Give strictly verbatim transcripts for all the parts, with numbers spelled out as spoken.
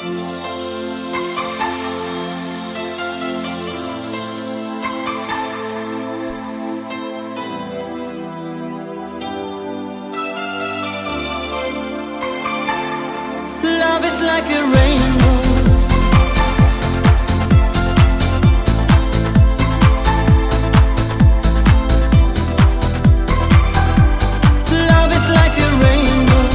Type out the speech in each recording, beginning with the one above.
Love is like a rainbow. Love is like a rainbow.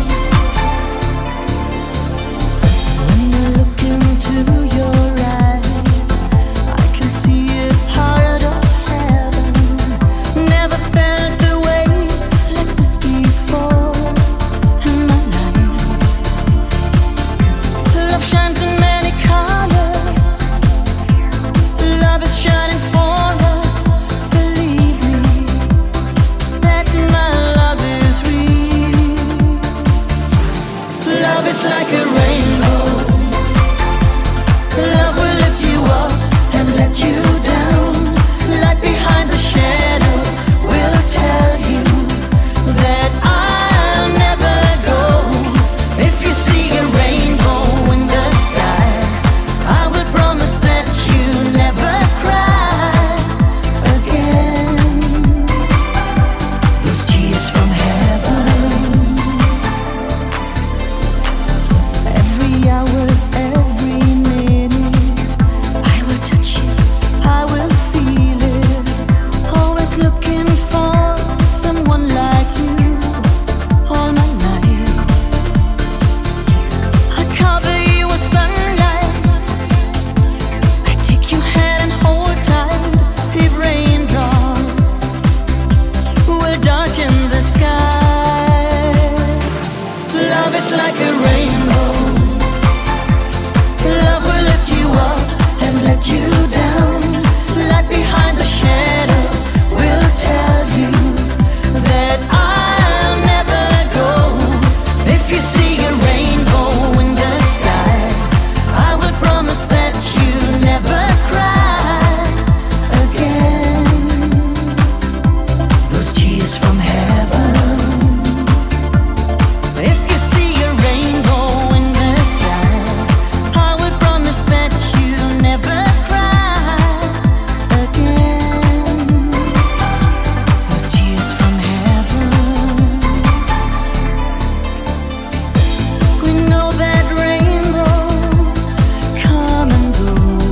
When I look into your eyes, I can see a part of heaven. Never felt the way like this before in my life. Love shines in many colors. Love is shining for us. Believe me, that my love is real. Love is like a rainbow. Love will lift you up and let you down. Light behind the shadow will tell you that I'll never go. If you see a rainbow in the sky, I will promise that you never cry again. Those tears from heaven. Every hour, every minute, I will touch it, I will feel it. Always looking for someone like you all my life. I cover you with sunlight. I take your hand and hold tight. If raindrops will darken the sky. Love is like a rainbow. Love will lift you up and let you down. Light behind the shadow will tell you that I'll never go. If you see a rainbow in the sky, I will promise that you never cry again. Those tears from heaven. If you see a rainbow in the sky, I will promise that you never cry again. Those tears from heaven. We know that rainbows come and go,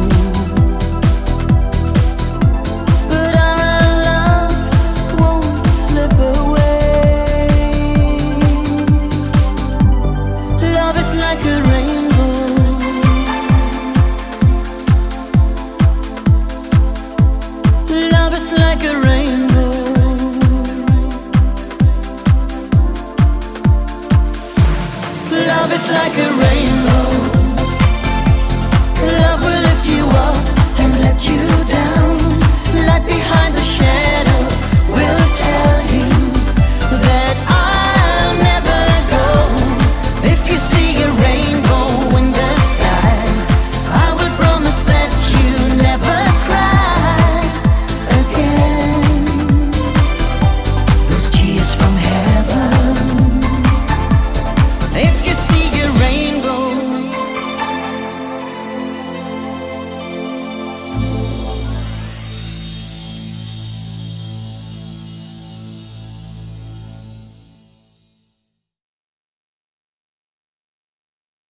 but our love won't slip away. Love is like a rainbow. Love is like a rainbow. Love is like a rainbow.